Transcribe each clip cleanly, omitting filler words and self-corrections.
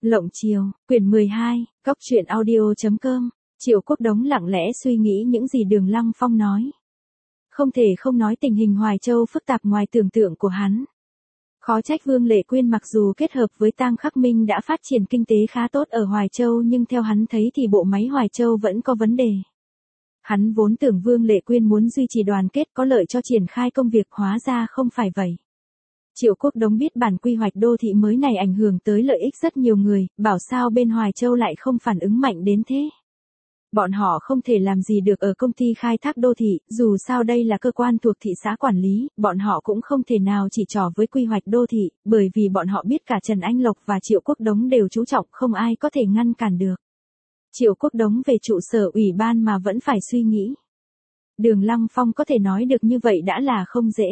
Lộng Chiều, quyển 12, góc truyện audio.com, Triệu Quốc Đống lặng lẽ suy nghĩ những gì Đường Lăng Phong nói. Không thể không nói tình hình Hoài Châu phức tạp ngoài tưởng tượng của hắn. Khó trách Vương Lệ Quyên mặc dù kết hợp với Tang Khắc Minh đã phát triển kinh tế khá tốt ở Hoài Châu nhưng theo hắn thấy thì bộ máy Hoài Châu vẫn có vấn đề. Hắn vốn tưởng Vương Lệ Quyên muốn duy trì đoàn kết có lợi cho triển khai công việc, hóa ra không phải vậy. Triệu Quốc Đống biết bản quy hoạch đô thị mới này ảnh hưởng tới lợi ích rất nhiều người, bảo sao bên Hoài Châu lại không phản ứng mạnh đến thế. Bọn họ không thể làm gì được ở công ty khai thác đô thị, dù sao đây là cơ quan thuộc thị xã quản lý, bọn họ cũng không thể nào chỉ trò với quy hoạch đô thị, bởi vì bọn họ biết cả Trần Anh Lộc và Triệu Quốc Đống đều chú trọng, không ai có thể ngăn cản được. Triệu Quốc Đống về trụ sở ủy ban mà vẫn phải suy nghĩ. Đường Lăng Phong có thể nói được như vậy đã là không dễ.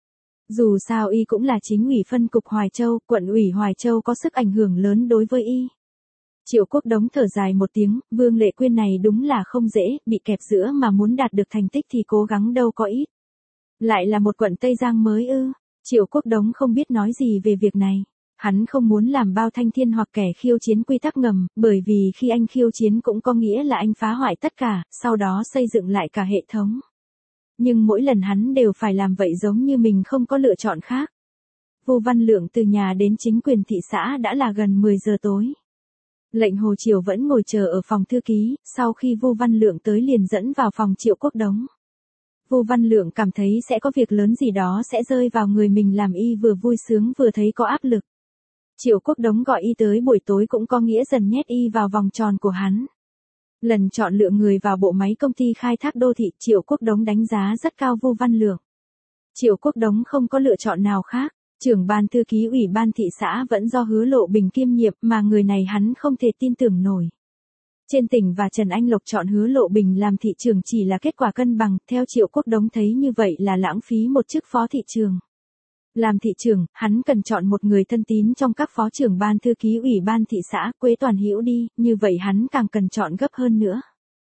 Dù sao y cũng là chính ủy phân cục Hoài Châu, quận ủy Hoài Châu có sức ảnh hưởng lớn đối với y. Triệu Quốc Đống thở dài một tiếng, Vương Lệ Quyên này đúng là không dễ, bị kẹp giữa mà muốn đạt được thành tích thì cố gắng đâu có ít. Lại là một quận Tây Giang mới ư? Triệu Quốc Đống không biết nói gì về việc này. Hắn không muốn làm bao thanh thiên hoặc kẻ khiêu chiến quy tắc ngầm, bởi vì khi anh khiêu chiến cũng có nghĩa là anh phá hoại tất cả, sau đó xây dựng lại cả hệ thống. Nhưng mỗi lần hắn đều phải làm vậy giống như mình không có lựa chọn khác. Vu Văn Lượng từ nhà đến chính quyền thị xã đã là gần 10 giờ tối. Lệnh Hồ Triều vẫn ngồi chờ ở phòng thư ký, sau khi Vu Văn Lượng tới liền dẫn vào phòng Triệu Quốc Đống. Vu Văn Lượng cảm thấy sẽ có việc lớn gì đó sẽ rơi vào người mình làm y vừa vui sướng vừa thấy có áp lực. Triệu Quốc Đống gọi y tới buổi tối cũng có nghĩa dần nhét y vào vòng tròn của hắn. Lần chọn lựa người vào bộ máy công ty khai thác đô thị, Triệu Quốc Đống đánh giá rất cao Vu Văn Lượng. Triệu Quốc Đống không có lựa chọn nào khác, trưởng ban thư ký ủy ban thị xã vẫn do Hứa Lộ Bình kiêm nhiệm mà người này hắn không thể tin tưởng nổi. Trên tỉnh và Trần Anh Lộc chọn Hứa Lộ Bình làm thị trưởng chỉ là kết quả cân bằng, theo Triệu Quốc Đống thấy như vậy là lãng phí một chức phó thị trưởng. Làm thị trưởng, hắn cần chọn một người thân tín trong các phó trưởng ban thư ký ủy ban thị xã, Quế Toàn Hữu đi, như vậy hắn càng cần chọn gấp hơn nữa.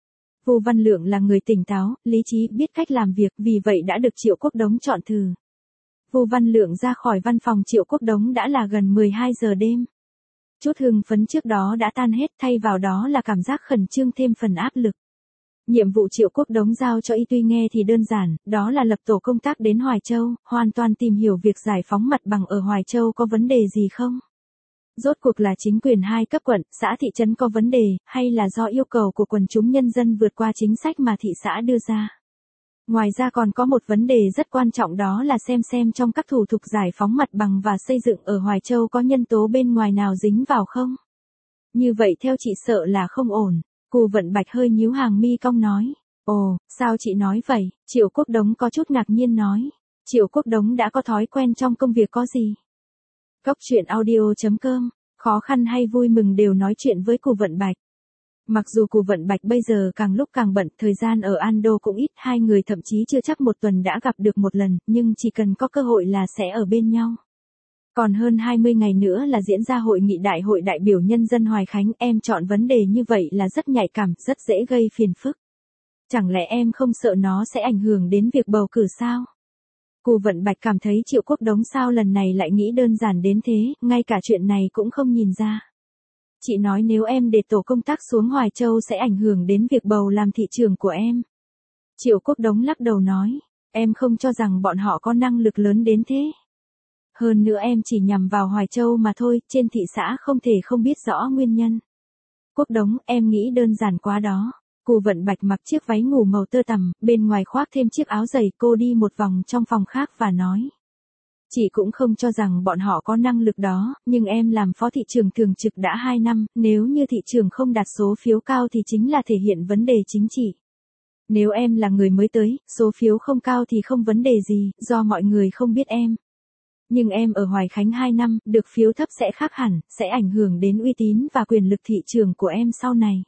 Vu Văn Lượng là người tỉnh táo, lý trí, biết cách làm việc, vì vậy đã được Triệu Quốc Đống chọn thử. Vu Văn Lượng ra khỏi văn phòng Triệu Quốc Đống đã là gần 12 giờ đêm. Chút hưng phấn trước đó đã tan hết, thay vào đó là cảm giác khẩn trương thêm phần áp lực. Nhiệm vụ Triệu Quốc Đống giao cho y tuy nghe thì đơn giản, đó là lập tổ công tác đến Hoài Châu, hoàn toàn tìm hiểu việc giải phóng mặt bằng ở Hoài Châu có vấn đề gì không. Rốt cuộc là chính quyền hai cấp quận, xã thị trấn có vấn đề, hay là do yêu cầu của quần chúng nhân dân vượt qua chính sách mà thị xã đưa ra. Ngoài ra còn có một vấn đề rất quan trọng, đó là xem trong các thủ tục giải phóng mặt bằng và xây dựng ở Hoài Châu có nhân tố bên ngoài nào dính vào không. Như vậy theo chị sợ là không ổn. Cù Vận Bạch hơi nhíu hàng mi cong nói. Ồ, sao chị nói vậy? Triệu Quốc Đống có chút ngạc nhiên nói. Triệu Quốc Đống đã có thói quen trong công việc có gì? Góc truyện audio.com, khó khăn hay vui mừng đều nói chuyện với Cù Vận Bạch. Mặc dù Cù Vận Bạch bây giờ càng lúc càng bận, thời gian ở Ando cũng ít, hai người thậm chí chưa chắc một tuần đã gặp được một lần, nhưng chỉ cần có cơ hội là sẽ ở bên nhau. Còn hơn 20 ngày nữa là diễn ra hội nghị đại hội đại biểu nhân dân Hoài Khánh, em chọn vấn đề như vậy là rất nhạy cảm, rất dễ gây phiền phức. Chẳng lẽ em không sợ nó sẽ ảnh hưởng đến việc bầu cử sao? Cù Vận Bạch cảm thấy Triệu Quốc Đống sao lần này lại nghĩ đơn giản đến thế, ngay cả chuyện này cũng không nhìn ra. Chị nói nếu em để tổ công tác xuống Hoài Châu sẽ ảnh hưởng đến việc bầu làm thị trưởng của em. Triệu Quốc Đống lắc đầu nói, em không cho rằng bọn họ có năng lực lớn đến thế. Hơn nữa em chỉ nhằm vào Hoài Châu mà thôi, trên thị xã không thể không biết rõ nguyên nhân. Quốc Đống, em nghĩ đơn giản quá đó. Cù Vận Bạch mặc chiếc váy ngủ màu tơ tằm, bên ngoài khoác thêm chiếc áo dày, cô đi một vòng trong phòng khác và nói. Chị cũng không cho rằng bọn họ có năng lực đó, nhưng em làm phó thị trưởng thường trực đã 2 năm, nếu như thị trưởng không đạt số phiếu cao thì chính là thể hiện vấn đề chính trị. Nếu em là người mới tới, số phiếu không cao thì không vấn đề gì, do mọi người không biết em. Nhưng em ở Hoài Khánh 2 năm, được phiếu thấp sẽ khác hẳn, sẽ ảnh hưởng đến uy tín và quyền lực thị trường của em sau này.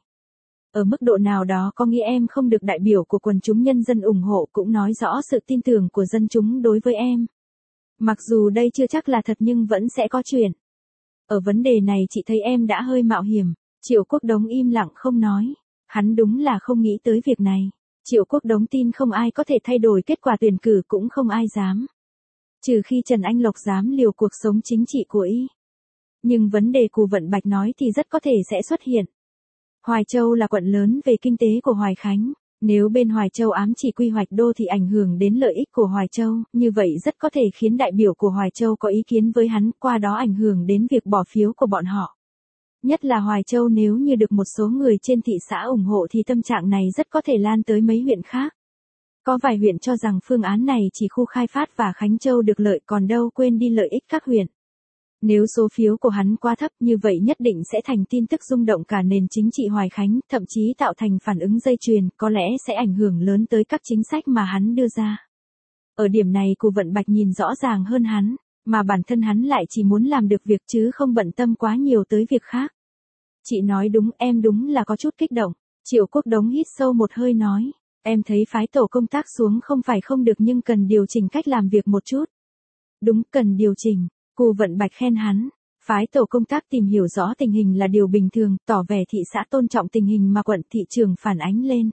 Ở mức độ nào đó có nghĩa em không được đại biểu của quần chúng nhân dân ủng hộ, cũng nói rõ sự tin tưởng của dân chúng đối với em. Mặc dù đây chưa chắc là thật nhưng vẫn sẽ có chuyện. Ở vấn đề này chị thấy em đã hơi mạo hiểm. Triệu Quốc Đống im lặng không nói. Hắn đúng là không nghĩ tới việc này. Triệu Quốc Đống tin không ai có thể thay đổi kết quả tuyển cử, cũng không ai dám. Trừ khi Trần Anh Lộc dám liều cuộc sống chính trị của y. Nhưng vấn đề Cù Vận Bạch nói thì rất có thể sẽ xuất hiện. Hoài Châu là quận lớn về kinh tế của Hoài Khánh. Nếu bên Hoài Châu ám chỉ quy hoạch đô thị ảnh hưởng đến lợi ích của Hoài Châu, như vậy rất có thể khiến đại biểu của Hoài Châu có ý kiến với hắn, qua đó ảnh hưởng đến việc bỏ phiếu của bọn họ. Nhất là Hoài Châu nếu như được một số người trên thị xã ủng hộ thì tâm trạng này rất có thể lan tới mấy huyện khác. Có vài huyện cho rằng phương án này chỉ khu Khai Phát và Khánh Châu được lợi, còn đâu quên đi lợi ích các huyện. Nếu số phiếu của hắn quá thấp như vậy nhất định sẽ thành tin tức rung động cả nền chính trị Hoài Khánh, thậm chí tạo thành phản ứng dây chuyền, có lẽ sẽ ảnh hưởng lớn tới các chính sách mà hắn đưa ra. Ở điểm này Cù Vận Bạch nhìn rõ ràng hơn hắn, mà bản thân hắn lại chỉ muốn làm được việc chứ không bận tâm quá nhiều tới việc khác. Chị nói đúng, em đúng là có chút kích động. Triệu Quốc Đống hít sâu một hơi nói, em thấy phái tổ công tác xuống không phải không được nhưng cần điều chỉnh cách làm việc một chút. Đúng, cần điều chỉnh. Cù Vận Bạch khen hắn, phái tổ công tác tìm hiểu rõ tình hình là điều bình thường, tỏ vẻ thị xã tôn trọng tình hình mà quận thị trường phản ánh lên.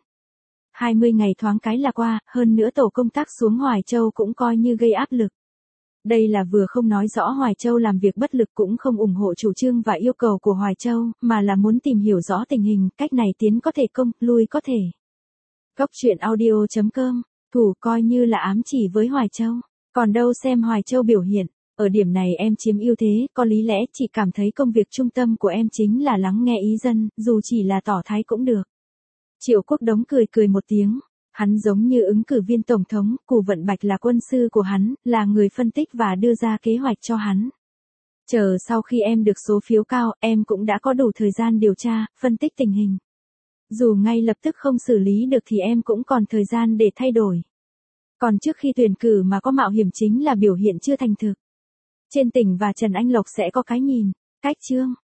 20 ngày thoáng cái là qua, hơn nữa tổ công tác xuống Hoài Châu cũng coi như gây áp lực. Đây là vừa không nói rõ Hoài Châu làm việc bất lực cũng không ủng hộ chủ trương và yêu cầu của Hoài Châu, mà là muốn tìm hiểu rõ tình hình, cách này tiến có thể công, lui có thể. Góc truyện audio.com, thủ coi như là ám chỉ với Hoài Châu, còn đâu xem Hoài Châu biểu hiện. Ở điểm này em chiếm ưu thế, có lý lẽ chị cảm thấy công việc trung tâm của em chính là lắng nghe ý dân, dù chỉ là tỏ thái cũng được. Triệu Quốc Đống cười cười một tiếng, hắn giống như ứng cử viên tổng thống, Cù Vận Bạch là quân sư của hắn, là người phân tích và đưa ra kế hoạch cho hắn. Chờ sau khi em được số phiếu cao, em cũng đã có đủ thời gian điều tra, phân tích tình hình. Dù ngay lập tức không xử lý được thì em cũng còn thời gian để thay đổi. Còn trước khi tuyển cử mà có mạo hiểm chính là biểu hiện chưa thành thực. Trên tỉnh và Trần Anh Lộc sẽ có cái nhìn, cách chương.